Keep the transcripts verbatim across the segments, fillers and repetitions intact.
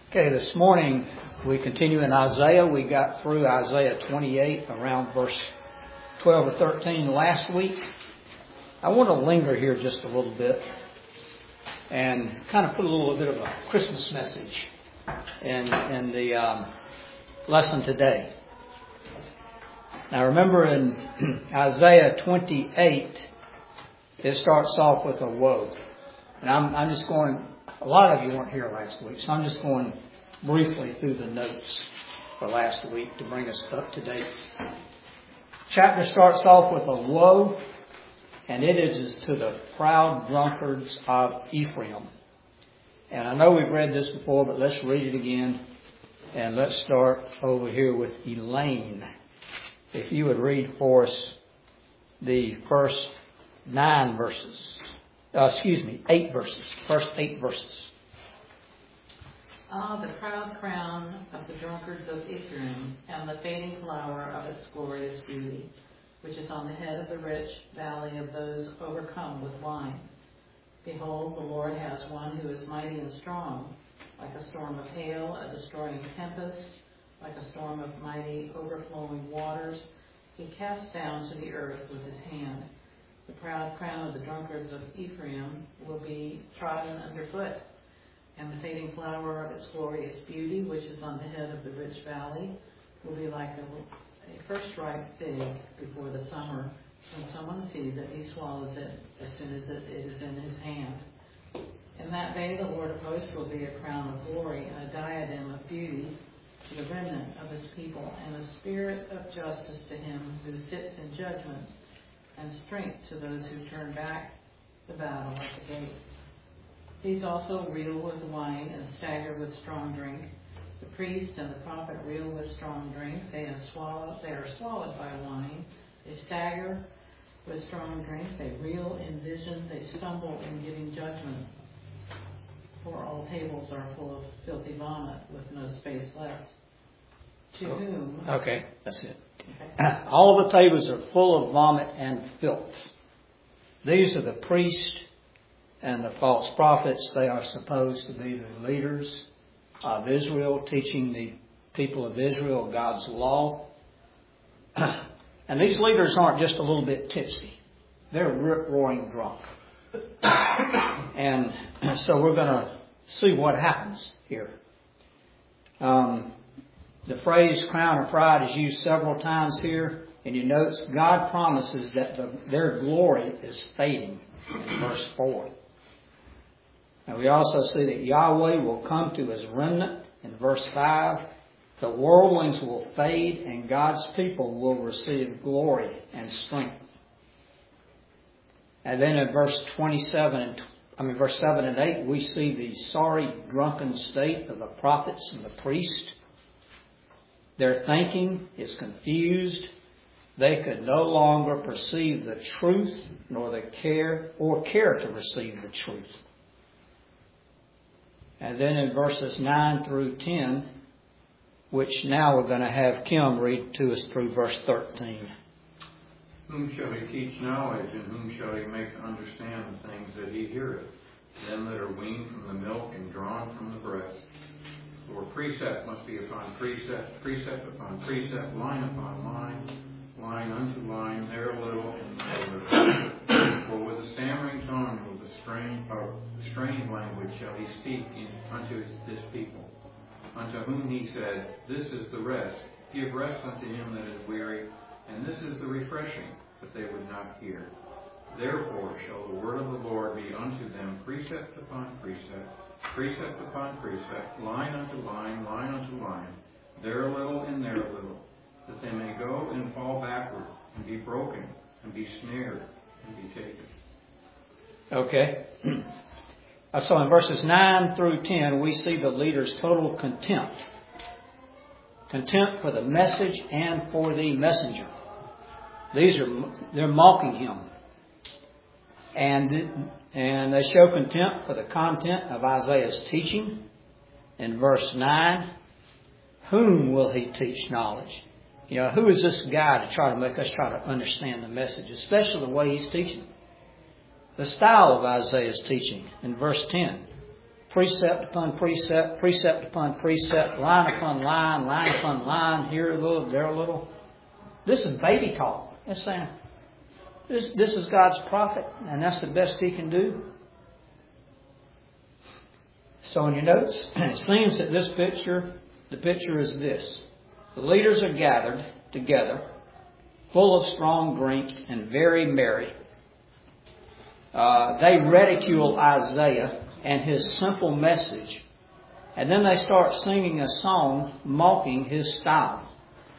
Okay, this morning we continue in Isaiah. We got through Isaiah twenty-eight around verse twelve or thirteen last week. I want to linger here just a little bit and kind of put a little bit of a Christmas message in, in the um, lesson today. Now remember in Isaiah twenty-eight, it starts off with a woe. And I'm, I'm just going, a lot of you weren't here last week, so I'm just going briefly through the notes for last week to bring us up to date. Chapter starts off with a woe, and it is to the proud drunkards of Ephraim. And I know we've read this before, but let's read it again. And let's start over here with Elaine. If you would read for us the first nine verses. Uh, excuse me, eight verses. First eight verses. Ah, the proud crown of the drunkards of Ephraim, and the fading flower of its glorious beauty, which is on the head of the rich valley of those overcome with wine. Behold, the Lord has one who is mighty and strong, like a storm of hail, a destroying tempest, like a storm of mighty overflowing waters. He casts down to the earth with his hand. The proud crown of the drunkards of Ephraim will be trodden underfoot, and the fading flower of its glorious beauty, which is on the head of the rich valley, will be like a, a first ripe fig before the summer. When someone sees it, he swallows it as soon as it, it is in his hand. In that day, the Lord of hosts will be a crown of glory and a diadem of beauty to the remnant of his people, and a spirit of justice to him who sits in judgment, and strength to those who turn back the battle at the gate. These also reel with wine and stagger with strong drink. The priest and the prophet reel with strong drink. They have swallowed. They are swallowed by wine. They stagger with strong drink. They reel in vision. They stumble in giving judgment. For all tables are full of filthy vomit, with no space left. To oh, whom? Okay, that's it. Okay. All the tables are full of vomit and filth. These are the priests and the false prophets. They are supposed to be the leaders of Israel, teaching the people of Israel God's law. And these leaders aren't just a little bit tipsy. They're rip-roaring drunk. And so we're going to see what happens here. Um, the phrase crown of pride is used several times here. And you notice God promises that the, their glory is fading in verse four. And we also see that Yahweh will come to his remnant in verse five. The worldlings will fade and God's people will receive glory and strength. And then in verse twenty-seven and I mean verse seven and eight, we see the sorry, drunken state of the prophets and the priest. Their thinking is confused. They could no longer perceive the truth, nor the care or care to receive the truth. And then in verses nine through ten, which now we're going to have Kim read to us through verse thirteen. Whom shall he teach knowledge, and whom shall he make to understand the things that he heareth? Them that are weaned from the milk and drawn from the breast. For precept must be upon precept, precept upon precept, line upon line, line unto line, there a little and there a little. For with a stammering tongue, with a strange, or strange language shall he speak in, unto this people, unto whom he said, This is the rest. Give rest unto him that is weary, and this is the refreshing, but they would not hear. Therefore shall the word of the Lord be unto them precept upon precept, precept upon precept, line unto line, line unto line, there a little and there a little, that they may go and fall backward, and be broken, and be snared, and be taken. Okay. So in verses nine through ten, we see the leader's total contempt. Contempt for the message and for the messenger. These are, they're mocking him. And, and they show contempt for the content of Isaiah's teaching. In verse nine, whom will he teach knowledge? You know, who is this guy to try to make us try to understand the message, especially the way he's teaching? The style of Isaiah's teaching in verse ten. precept upon precept, precept upon precept, line upon line, line upon line, here a little, there a little. This is baby talk. It's saying, this, this is God's prophet, and that's the best he can do. So in your notes, it seems that this picture, the picture is this. The leaders are gathered together, full of strong drink and very merry. Uh, they ridicule Isaiah and his simple message. And then they start singing a song mocking his style.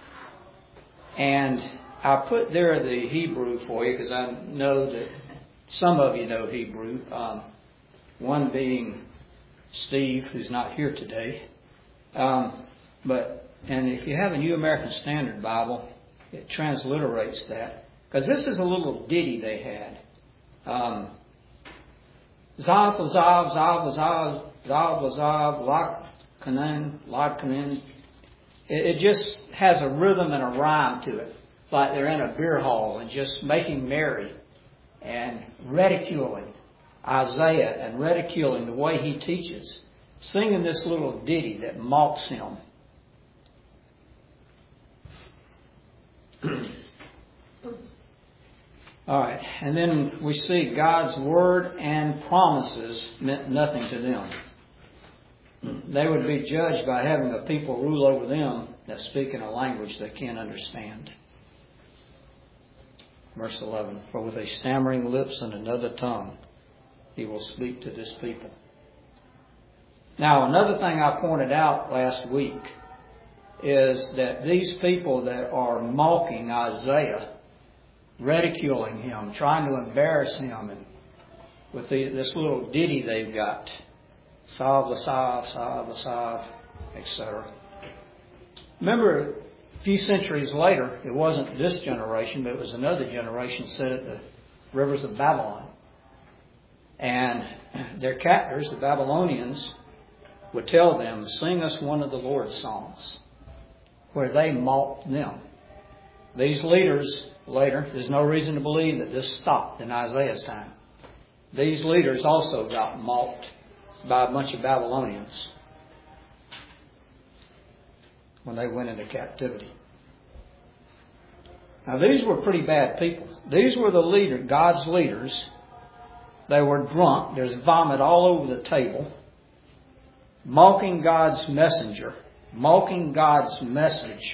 And I put there the Hebrew for you because I know that some of you know Hebrew. Um, one being Steve, who's not here today. Um, but and if you have a New American Standard Bible, it transliterates that. Because this is a little ditty they had. Um, Zav, Zav, Zav, Zav, Zav, Zav, Lak, Kanan, Lak, Kanan. It just has a rhythm and a rhyme to it. Like they're in a beer hall and just making merry and ridiculing Isaiah and ridiculing the way he teaches. Singing this little ditty that mocks him. All right, and then we see God's word and promises meant nothing to them. They would be judged by having a people rule over them that speak in a language they can't understand. Verse eleven, for with a stammering lips and another tongue, he will speak to this people. Now, another thing I pointed out last week is that these people that are mocking Isaiah, ridiculing him, trying to embarrass him, and with the, this little ditty they've got, Sav, Lasav, Sav, Lasav, et cetera. Remember, a few centuries later, it wasn't this generation, but it was another generation set at the rivers of Babylon. And their captors, the Babylonians, would tell them, sing us one of the Lord's songs, where they mocked them. These leaders later, there's no reason to believe that this stopped in Isaiah's time. These leaders also got mocked by a bunch of Babylonians when they went into captivity. Now these were pretty bad people. These were the leader, God's leaders. They were drunk. There's vomit all over the table. Mocking God's messenger. Mocking God's message.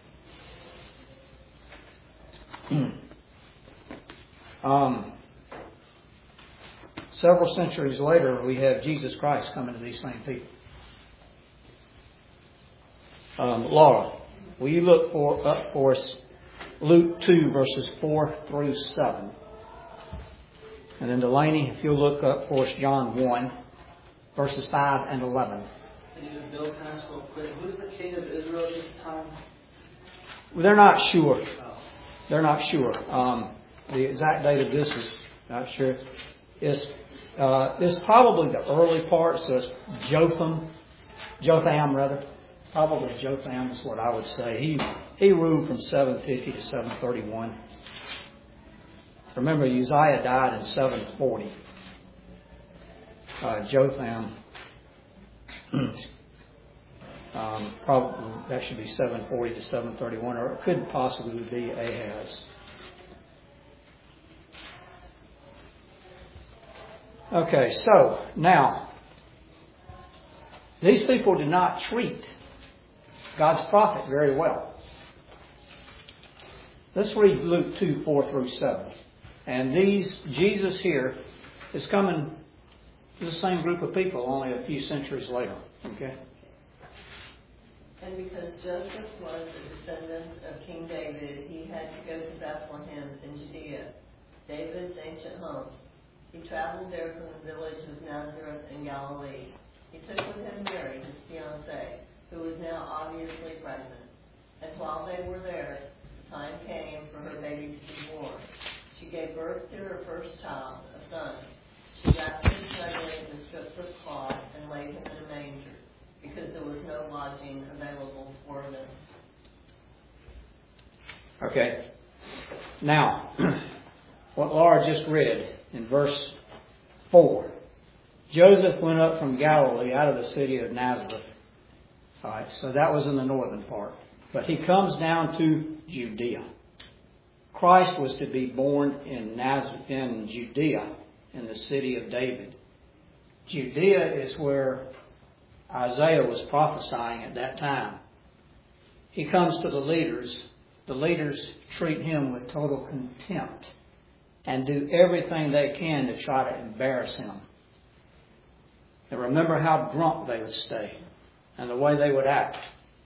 um, several centuries later, we have Jesus Christ coming to these same people. Um, Laura, will you look for up for us Luke two, verses four through seven? And then Delaney, if you'll look up for us John one, verses five and eleven. Can you just Bill kind of real quick? Who's the king of Israel at this time? Well, they're not sure. Oh. They're not sure. Um, the exact date of this is not sure. It's, uh, it's probably the early part, so it's Jotham, Jotham rather. Probably Jotham is what I would say. He he ruled from seven fifty to seven thirty-one. Remember, Uzziah died in seven forty. Uh, Jotham, um, probably that should be seven forty to seven thirty-one, or it could possibly be Ahaz. Okay, so now these people did not treat God's prophet very well. Let's read Luke two, four through seven. And these, Jesus here is coming to the same group of people only a few centuries later. Okay? And because Joseph was a descendant of King David, he had to go to Bethlehem in Judea, David's ancient home. He traveled there from the village of Nazareth in Galilee. He took with him Mary, his fiancée, who was now obviously pregnant. And while they were there, the time came for her baby to be born. She gave birth to her first child, a son. She wrapped him snugly in strips of cloth and laid him in a manger, because there was no lodging available for them. Okay. Now, what Laura just read in verse four Joseph went up from Galilee out of the city of Nazareth. All right, so that was in the northern part. But he comes down to Judea. Christ was to be born in Nazareth, in Judea, in the city of David. Judea is where Isaiah was prophesying at that time. He comes to the leaders. The leaders treat him with total contempt and do everything they can to try to embarrass him. And remember how drunk they would stay and the way they would act.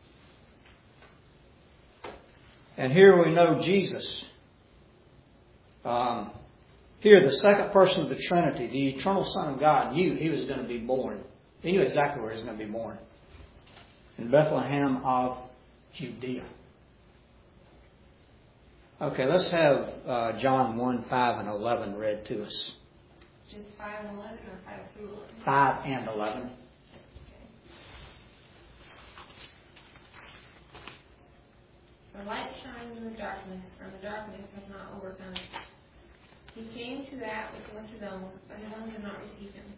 And here we know Jesus. Um, here, the second person of the Trinity, the eternal Son of God, knew he was going to be born. He knew exactly where he was going to be born. In Bethlehem of Judea. Okay, let's have uh, John one, five, and eleven read to us. Just five and eleven or five through eleven? five and eleven. The light shines in the darkness, and the darkness has not overcome it. He came to that which was his own, but his own did not receive him.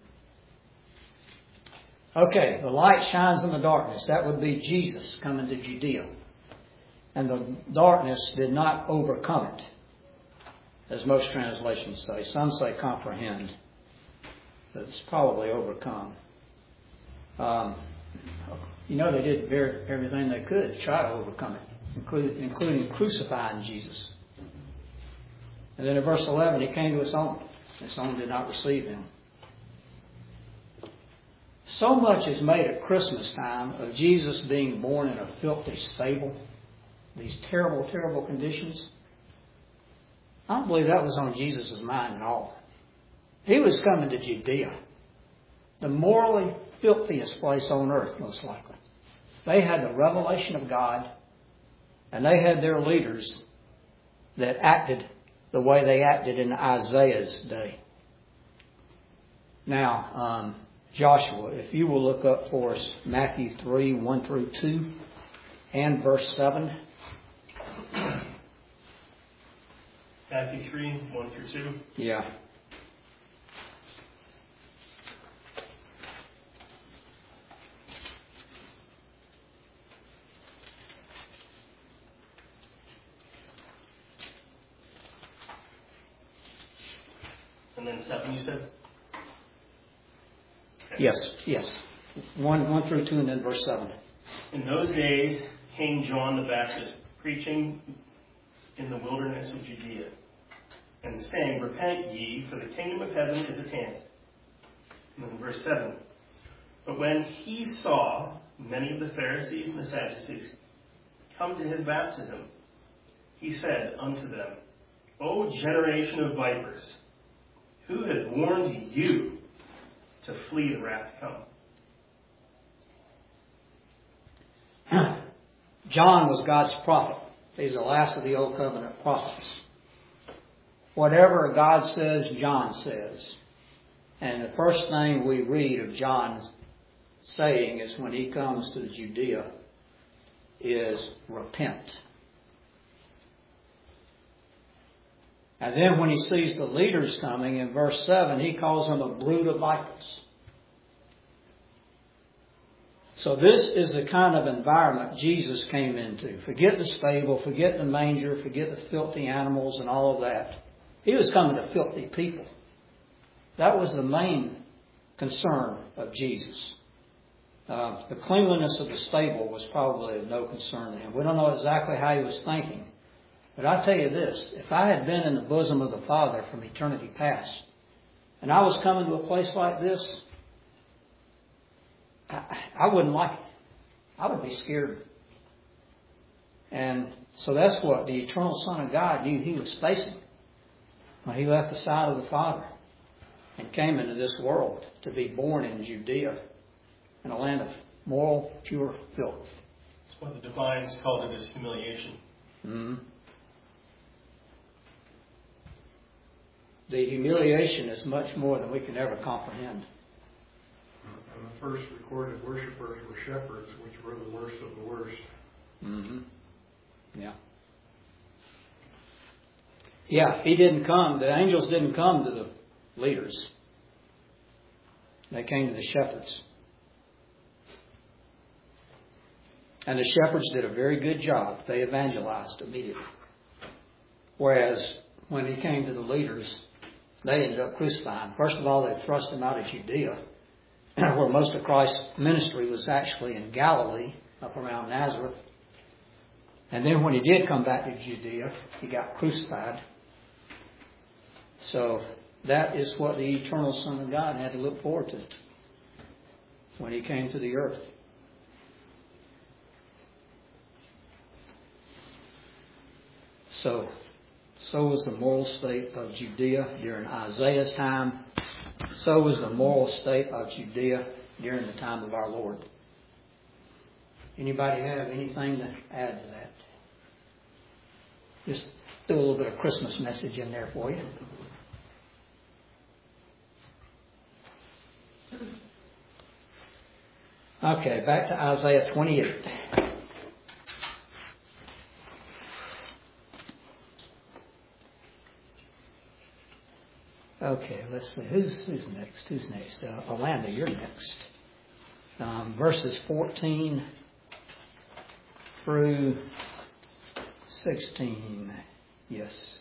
Okay, the light shines in the darkness. That would be Jesus coming to Judea. And the darkness did not overcome it, as most translations say. Some say comprehend. But it's probably overcome. Um, you know, they did very, everything they could to try to overcome it, including, including crucifying Jesus. And then in verse eleven, he came to his own. His own did not receive him. So much is made at Christmas time of Jesus being born in a filthy stable. These terrible, terrible conditions. I don't believe that was on Jesus' mind at all. He was coming to Judea, the morally filthiest place on earth, most likely. They had the revelation of God, and they had their leaders that acted the way they acted in Isaiah's day. Now, um, Joshua, if you will look up for us Matthew three, one through two, and verse seven. Matthew three, one through two. Yeah. And then seven, you said? Okay. Yes, yes. One, one through two, and then verse seven. In those days came John the Baptist, preaching in the wilderness of Judea, and saying, Repent ye, for the kingdom of heaven is at hand. And then verse seven. But when he saw many of the Pharisees and the Sadducees come to his baptism, he said unto them, O generation of vipers, who had warned you to flee the wrath to come? John was God's prophet. He's the last of the Old Covenant prophets. Whatever God says, John says. And the first thing we read of John saying is when he comes to Judea is repent. And then when he sees the leaders coming, in verse seven, he calls them a brood of vipers. So this is the kind of environment Jesus came into. Forget the stable, forget the manger, forget the filthy animals and all of that. He was coming to filthy people. That was the main concern of Jesus. Uh, the cleanliness of the stable was probably of no concern to him. We don't know exactly how he was thinking. But I tell you this, if I had been in the bosom of the Father from eternity past, and I was coming to a place like this, I, I wouldn't like it. I would be scared. And so that's what the eternal Son of God knew he was facing when he left the side of the Father and came into this world to be born in Judea, in a land of moral, pure filth. That's why the divines called it his humiliation. Mm-hmm. The humiliation is much more than we can ever comprehend. And the first recorded worshipers were shepherds, which were the worst of the worst. Mm-hmm. Yeah. Yeah, he didn't come, the angels didn't come to the leaders. They came to the shepherds. And the shepherds did a very good job. They evangelized immediately. Whereas when he came to the leaders, they ended up crucifying. First of all, they thrust him out of Judea, where most of Christ's ministry was actually in Galilee, up around Nazareth. And then when he did come back to Judea, he got crucified. So that is what the eternal Son of God had to look forward to when he came to the earth. So, so was the moral state of Judea during Isaiah's time. So was the moral state of Judea during the time of our Lord. Anybody have anything to add to that? Just do a little bit of Christmas message in there for you. Okay, back to Isaiah twenty-eight. Okay, let's see. Who's, who's next? Who's next? Uh, Alanda, you're next. Um, verses fourteen through sixteen. Yes.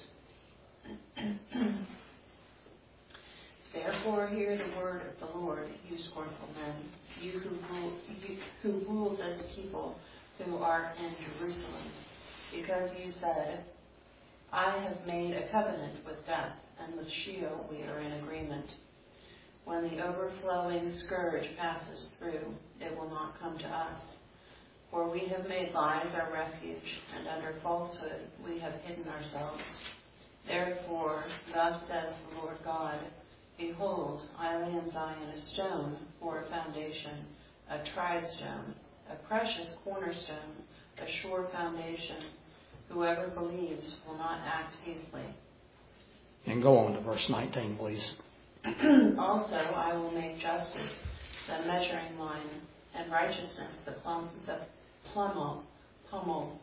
Therefore hear the word of the Lord, you scornful men, you who rule, you who rule as a people who are in Jerusalem, because you said, I have made a covenant with death, and with Sheol we are in agreement. When the overflowing scourge passes through, it will not come to us. For we have made lies our refuge, and under falsehood we have hidden ourselves. Therefore, thus says the Lord God, behold, I lay in Zion a stone for a foundation, a tried stone, a precious cornerstone, a sure foundation. Whoever believes will not act hastily. And go on to verse nineteen, please. Also, I will make justice the measuring line, and righteousness the plum, the plummel, pummel,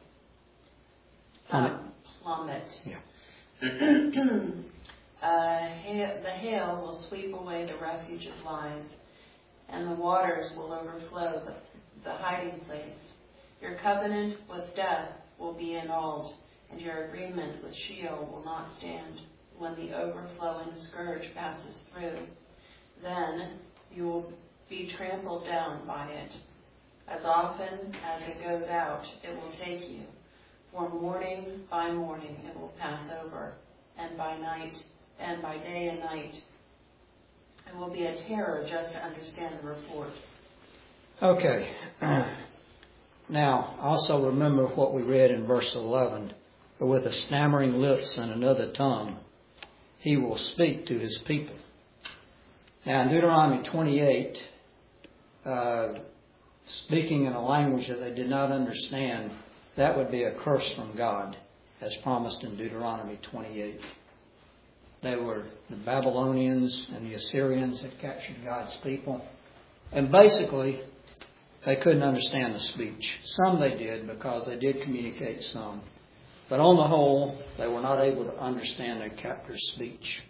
um, plummet. Yeah. uh, hail, the hail will sweep away the refuge of lies, and the waters will overflow the, the hiding place. Your covenant with death will be annulled, and your agreement with Sheol will not stand. When the overflowing scourge passes through, then you will be trampled down by it. As often as it goes out, it will take you. For morning by morning it will pass over, and by night, and by day and night. It will be a terror just to understand the report. Okay. Now, also remember what we read in verse eleven. For with a stammering lips and another tongue, he will speak to his people. Now, in Deuteronomy twenty-eight, uh, speaking in a language that they did not understand, that would be a curse from God, as promised in Deuteronomy twenty-eight. They were the Babylonians and the Assyrians had captured God's people. And basically, they couldn't understand the speech. Some they did, because they did communicate some. But on the whole, they were not able to understand their captor's speech.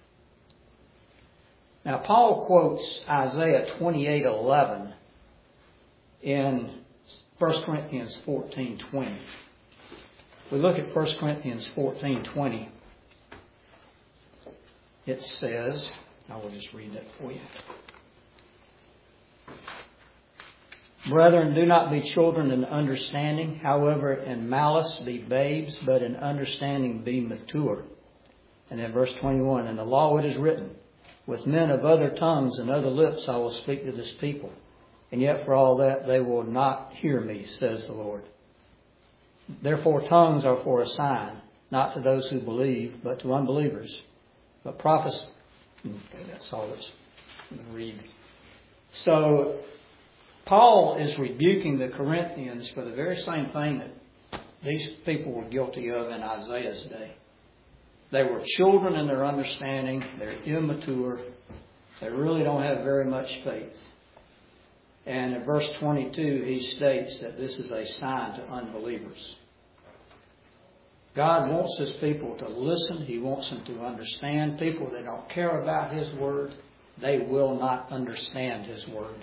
Now, Paul quotes Isaiah twenty-eight eleven in First Corinthians fourteen twenty. We look at First Corinthians fourteen twenty. It says, I will just read that for you. Brethren, do not be children in understanding, however in malice be babes, but in understanding be mature. And then verse twenty-one, in the law it is written, with men of other tongues and other lips I will speak to this people. And yet for all that they will not hear me, says the Lord. Therefore tongues are for a sign, not to those who believe, but to unbelievers. But prophecy, okay, that's all it's going to read. So, Paul is rebuking the Corinthians for the very same thing that these people were guilty of in Isaiah's day. They were children in their understanding. They're immature. They really don't have very much faith. And in verse twenty-two, he states that this is a sign to unbelievers. God wants his people to listen. He wants them to understand. People that don't care about his word, they will not understand His Word.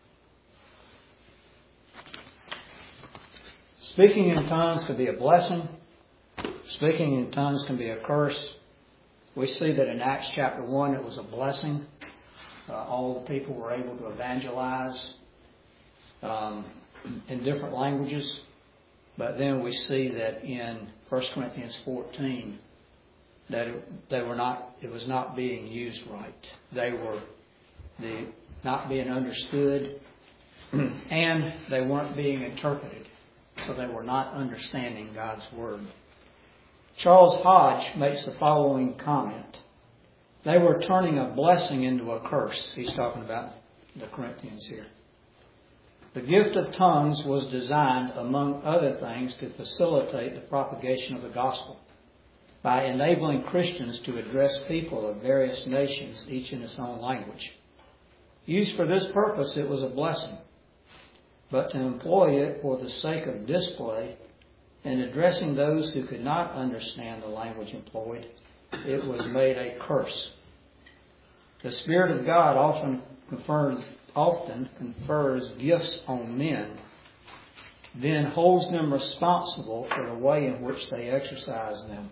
Speaking in tongues can be a blessing. Speaking in tongues can be a curse. We see that in Acts chapter one it was a blessing. Uh, all the people were able to evangelize um, in different languages. But then we see that in First Corinthians fourteen that it, they were not. It was not being used right. They were the, not being understood, and they weren't being interpreted. So they were not understanding God's Word. Charles Hodge makes the following comment. They were turning a blessing into a curse. He's talking about the Corinthians here. The gift of tongues was designed, among other things, to facilitate the propagation of the gospel by enabling Christians to address people of various nations, each in its own language. Used for this purpose, it was a blessing. But to employ it for the sake of display and addressing those who could not understand the language employed, it was made a curse. The Spirit of God often confers, often confers gifts on men, then holds them responsible for the way in which they exercise them.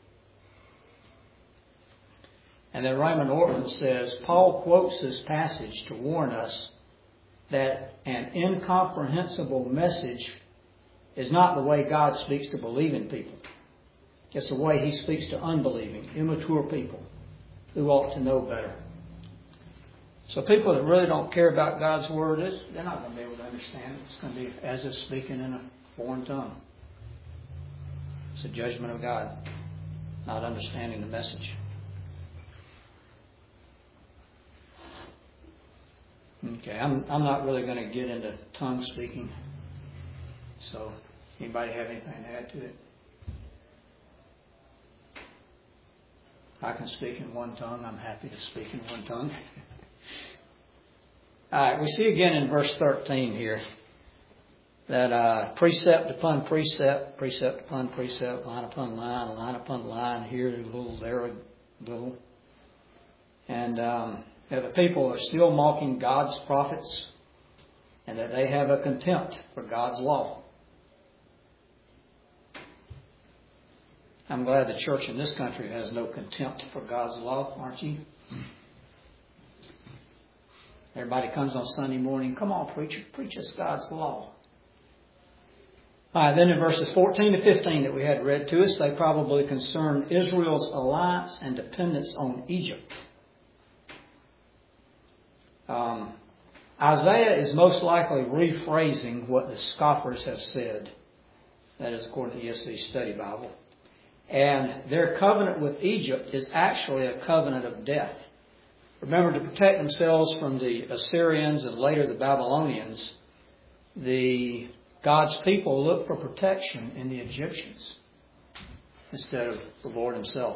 And then Raymond Ortman says, Paul quotes this passage to warn us that an incomprehensible message is not the way God speaks to believing people. It's the way He speaks to unbelieving, immature people who ought to know better. So people that really don't care about God's Word, they're not going to be able to understand it. It's going to be as if speaking in a foreign tongue. It's a judgment of God, not understanding the message. Okay, I'm I'm not really going to get into tongue speaking. So, anybody have anything to add to it? I can speak in one tongue. I'm happy to speak in one tongue. All right, we see again in verse thirteen here that uh, precept upon precept, precept upon precept, line upon line, line upon line, here a little, there a little. And um, that the people are still mocking God's prophets and that they have a contempt for God's law. I'm glad the church in this country has no contempt for God's law, aren't you? Everybody comes on Sunday morning, come on, preacher, preach us God's law. All right, then in verses fourteen to fifteen that we had read to us, they probably concern Israel's alliance and dependence on Egypt. Um, Isaiah is most likely rephrasing what the scoffers have said. That is according to the E S V Study Bible. And their covenant with Egypt is actually a covenant of death. Remember, to protect themselves from the Assyrians and later the Babylonians, the God's people looked for protection in the Egyptians instead of the Lord Himself.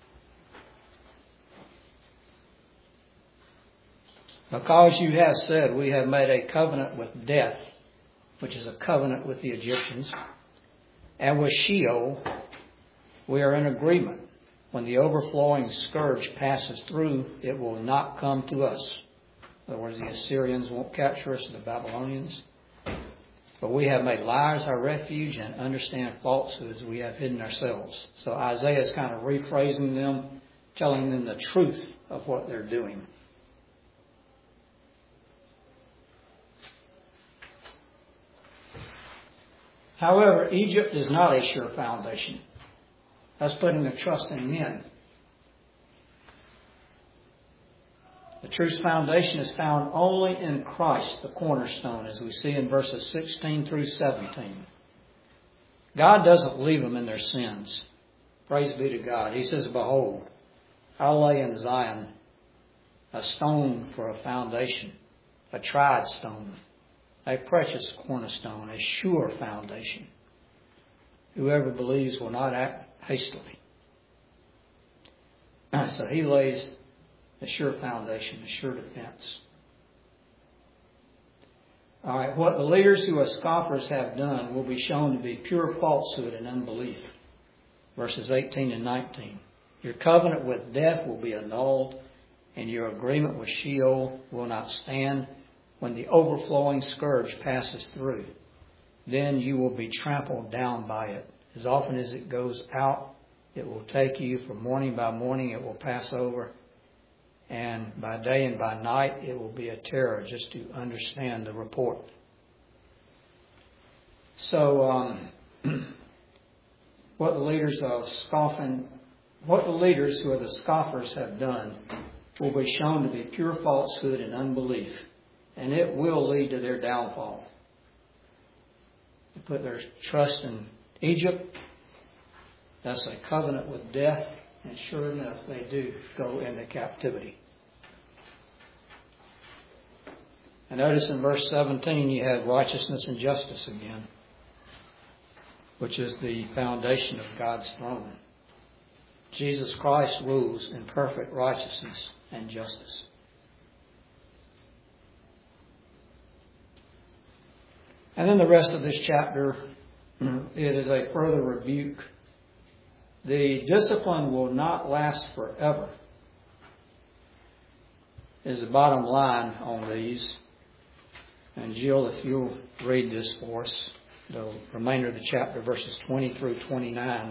Because you have said, we have made a covenant with death, which is a covenant with the Egyptians, and with Sheol, we are in agreement. When the overflowing scourge passes through, it will not come to us. In other words, the Assyrians won't capture us, the Babylonians. But we have made lies our refuge and understand falsehoods we have hidden ourselves. So Isaiah is kind of rephrasing them, telling them the truth of what they're doing. However, Egypt is not a sure foundation. That's putting their trust in men. The true foundation is found only in Christ, the cornerstone, as we see in verses sixteen through seventeen. God doesn't leave them in their sins. Praise be to God. He says, behold, I'll lay in Zion a stone for a foundation, a tried stone, a precious cornerstone, a sure foundation. Whoever believes will not act hastily. So He lays the sure foundation, the sure defense. All right, what the leaders who are scoffers have done will be shown to be pure falsehood and unbelief. Verses eighteen and nineteen. Your covenant with death will be annulled, and your agreement with Sheol will not stand when the overflowing scourge passes through. Then you will be trampled down by it. As often as it goes out, it will take you. From morning by morning, it will pass over. And by day and by night, it will be a terror, just to understand the report. So, um, what the leaders of scoffing, what the leaders who are the scoffers have done will be shown to be pure falsehood and unbelief, and it will lead to their downfall. They put their trust in Egypt. That's a covenant with death, and sure enough, they do go into captivity. And notice in verse seventeen, you have righteousness and justice again, which is the foundation of God's throne. Jesus Christ rules in perfect righteousness and justice. And then the rest of this chapter, it is a further rebuke. The discipline will not last forever, is the bottom line on these. And Jill, if you'll read this for us, the remainder of the chapter, verses twenty through twenty-nine.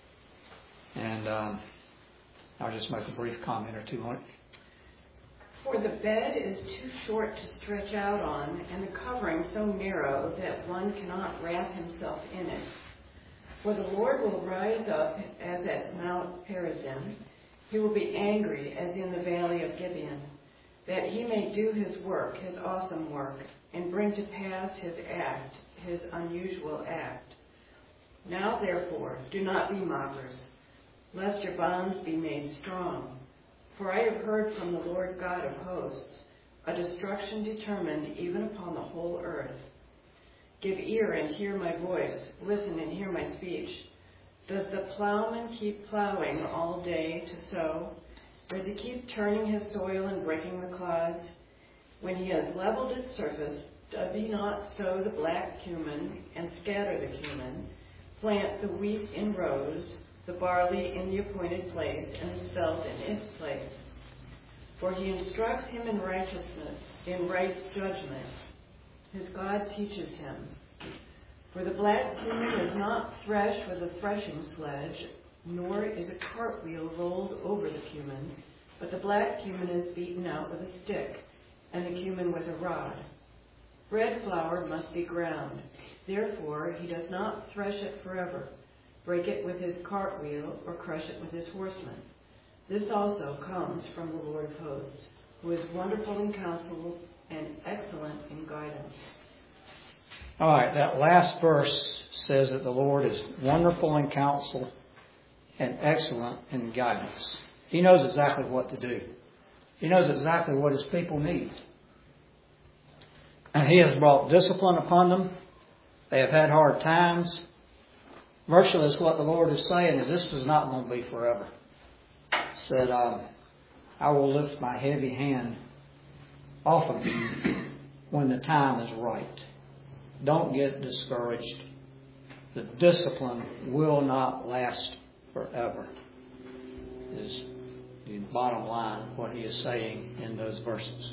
And um, I'll just make a brief comment or two on it. For the bed is too short to stretch out on, and the covering so narrow that one cannot wrap himself in it. For the Lord will rise up as at Mount Perazim. He will be angry as in the valley of Gibeon, that he may do his work, his awesome work, and bring to pass his act, his unusual act. Now therefore, do not be mockers, lest your bonds be made strong. For I have heard from the Lord God of hosts, a destruction determined even upon the whole earth. Give ear and hear my voice, listen and hear my speech. Does the plowman keep plowing all day to sow? Does he keep turning his soil and breaking the clods? When he has leveled its surface, does he not sow the black cumin and scatter the cumin, plant the wheat in rows, the barley in the appointed place, and the spelt in its place? For he instructs him in righteousness, in right judgment. His God teaches him. For the black cumin is not threshed with a threshing sledge, nor is a cartwheel rolled over the cumin, but the black cumin is beaten out with a stick, and the cumin with a rod. Bread flour must be ground. Therefore he does not thresh it forever, break it with his cartwheel, or crush it with his horsemen. This also comes from the Lord of hosts, who is wonderful in counsel and excellent in guidance. All right, that last verse says that the Lord is wonderful in counsel and excellent in guidance. He knows exactly what to do. He knows exactly what his people need. And he has brought discipline upon them. They have had hard times. Virtually, what the Lord is saying is this is not going to be forever. He said, um, I will lift my heavy hand off of you when the time is right. Don't get discouraged. The discipline will not last forever, is the bottom line, what he is saying in those verses.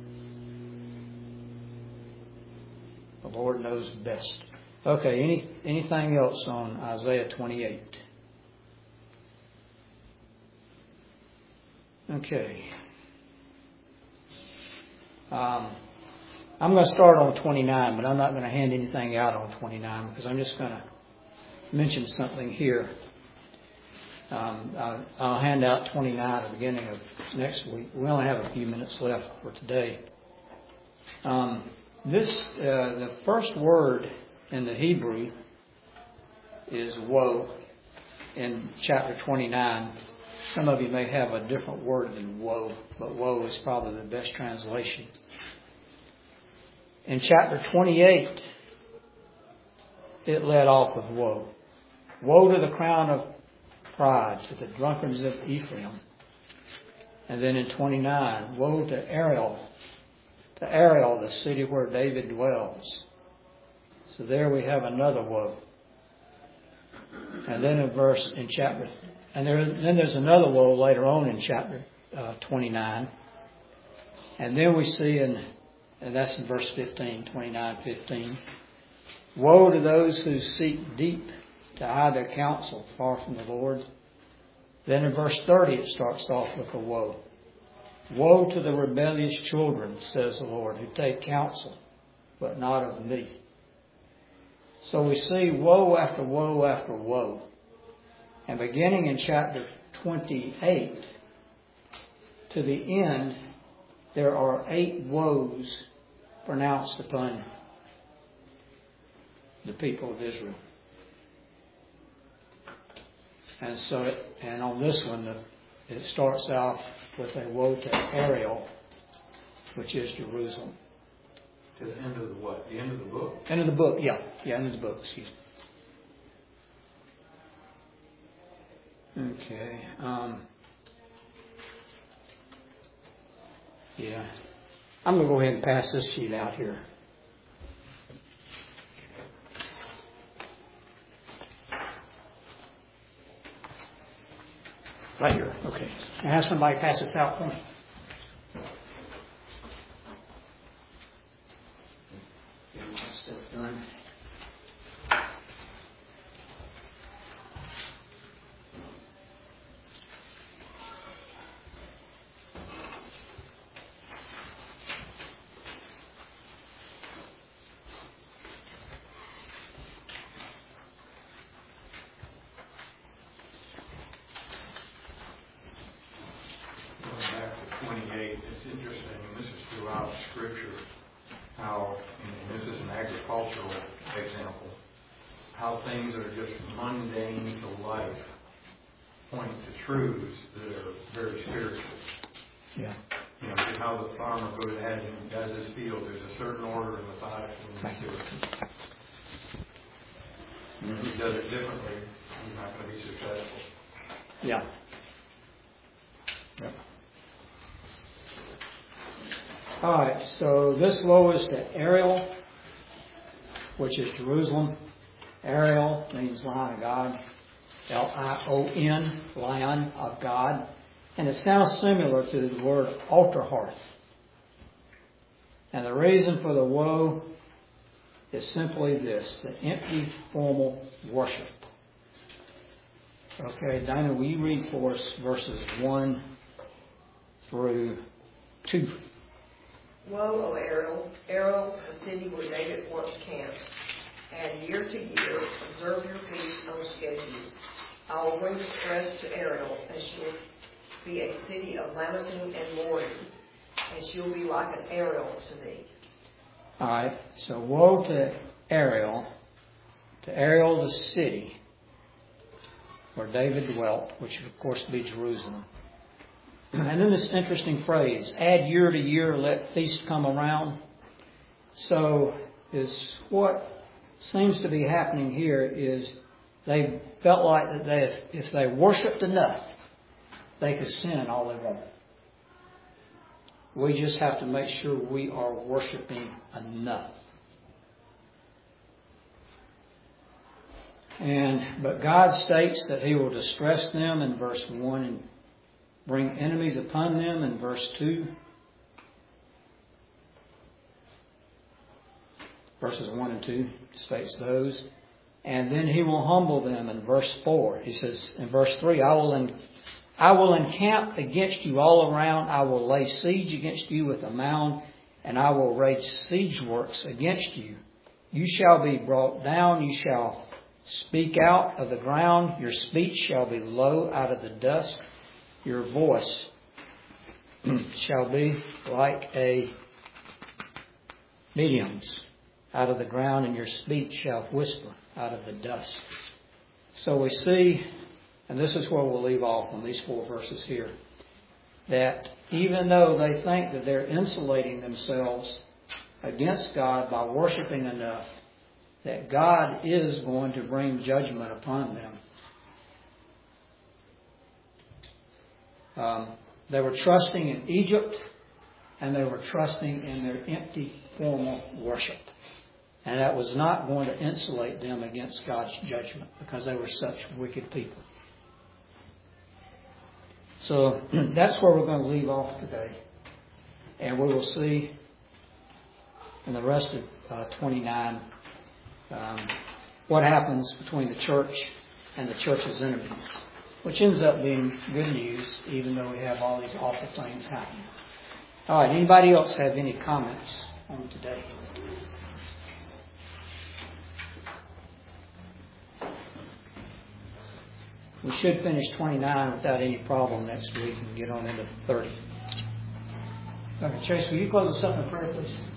The Lord knows best. Okay, any anything else on Isaiah twenty-eight? Okay. Um, I'm going to start on twenty-nine, but I'm not going to hand anything out on twenty-nine because I'm just going to mention something here. Um, I'll, I'll hand out twenty-nine at the beginning of next week. We only have a few minutes left for today. Um, this, uh, the first word in the Hebrew is woe in chapter twenty-nine. Some of you may have a different word than woe, but woe is probably the best translation. In chapter twenty-eight, it led off with woe. Woe to the crown of pride, to the drunkards of Ephraim. And then in twenty-nine, woe to Ariel, to Ariel, the city where David dwells. So there we have another woe. And then in verse, in chapter, and there, then there's another woe later on in chapter uh, twenty-nine. And then we see in, and that's in verse fifteen, twenty-nine, fifteen. Woe to those who seek deep to hide their counsel far from the Lord. Then in verse thirty it starts off with a woe. Woe to the rebellious children, says the Lord, who take counsel, but not of me. So we see woe after woe after woe. And beginning in chapter twenty-eight, to the end, there are eight woes pronounced upon the people of Israel. And so, and on this one, it starts out with a woe to Ariel, which is Jerusalem. To the end of the what? The end of the book? End of the book, yeah. Yeah, end of the book, excuse me. Okay. Um, yeah. I'm going to go ahead and pass this sheet out here. Right here. Okay. Can I have somebody pass this out for me? Get my stuff done. Scripture, how, and this is an agricultural example, how things that are just mundane to life point to truths that are very spiritual. Yeah. You know, how the farmer goes ahead and does his field. There's a certain order in the five when he do it. And if he does it differently, he's not going to be successful. Yeah. Yep. All right, so this woe is to Ariel, which is Jerusalem. Ariel means Lion of God. L I O N, Lion of God. And it sounds similar to the word altar hearth. And the reason for the woe is simply this, the empty formal worship. Okay, Dinah, will you read for us verses one through two? Woe, O Ariel, Ariel, the city where David once camped, and year to year observe your feast on schedule. I will bring distress to Ariel, and she will be a city of lamenting and mourning, and she will be like an Ariel to thee. All right, so woe to Ariel, to Ariel the city where David dwelt, which would of course be Jerusalem. And then this interesting phrase, add year to year, let feast come around. So is what seems to be happening here is they felt like that they, if they worshipped enough, they could sin all they want. We just have to make sure we are worshiping enough. And but God states that He will distress them in verse one and bring enemies upon them in verse two. Verses one and two states those. And then He will humble them in verse four. He says in verse three, I will, en- I will encamp against you all around. I will lay siege against you with a mound, and I will rage siege works against you. You shall be brought down. You shall speak out of the ground. Your speech shall be low out of the dust. Your voice shall be like a medium's out of the ground, and your speech shall whisper out of the dust. So we see, and this is where we'll leave off on these four verses here, that even though they think that they're insulating themselves against God by worshiping enough, that God is going to bring judgment upon them. Um, they were trusting in Egypt, and they were trusting in their empty formal worship. And that was not going to insulate them against God's judgment because they were such wicked people. So that's where we're going to leave off today. And we will see in the rest of uh, twenty-nine um, what happens between the church and the church's enemies, which ends up being good news, even though we have all these awful things happening. All right, anybody else have any comments on today? We should finish twenty-nine without any problem next week and get on into thirty. Okay, Chase, will you close us up in prayer, please?